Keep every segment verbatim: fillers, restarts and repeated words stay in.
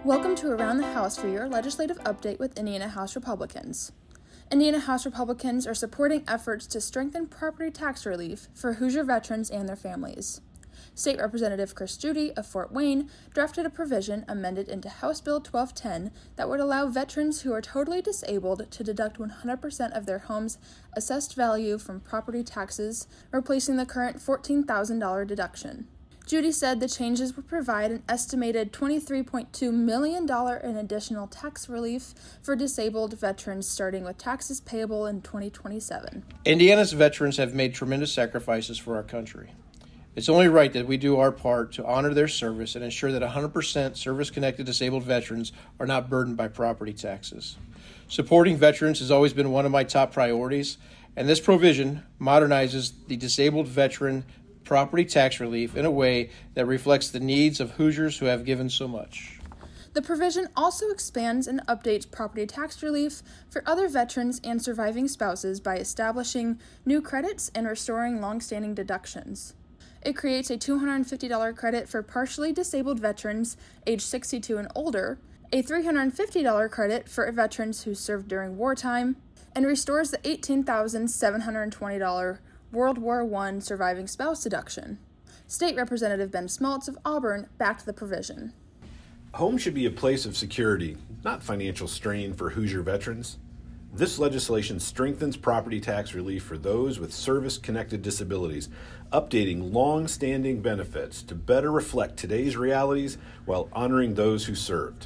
Welcome to Around the House for your legislative update with Indiana House Republicans. Indiana House Republicans are supporting efforts to strengthen property tax relief for Hoosier veterans and their families. State Representative Chris Judy of Fort Wayne drafted a provision amended into House Bill twelve ten that would allow veterans who are totally disabled to deduct one hundred percent of their home's assessed value from property taxes, replacing the current fourteen thousand dollars deduction. Judy said the changes would provide an estimated twenty-three point two million dollars in additional tax relief for disabled veterans starting with taxes payable in twenty twenty-seven. Indiana's veterans have made tremendous sacrifices for our country. It's only right that we do our part to honor their service and ensure that one hundred percent service-connected disabled veterans are not burdened by property taxes. Supporting veterans has always been one of my top priorities, and this provision modernizes the disabled veteran property tax relief in a way that reflects the needs of Hoosiers who have given so much. The provision also expands and updates property tax relief for other veterans and surviving spouses by establishing new credits and restoring longstanding deductions. It creates a two hundred fifty dollars credit for partially disabled veterans age sixty-two and older, a three hundred fifty dollars credit for veterans who served during wartime, and restores the eighteen thousand seven hundred twenty dollars World War One surviving spouse deduction. State Representative Ben Schmaltz of Auburn backed the provision. Home should be a place of security, not financial strain for Hoosier veterans. This legislation strengthens property tax relief for those with service-connected disabilities, updating long-standing benefits to better reflect today's realities while honoring those who served.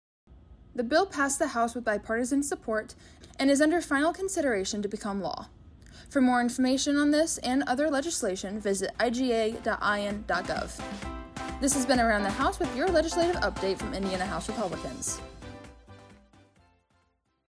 The bill passed the House with bipartisan support and is under final consideration to become law. For more information on this and other legislation, visit I G A dot I N dot gov. This has been Around the House with your legislative update from Indiana House Republicans.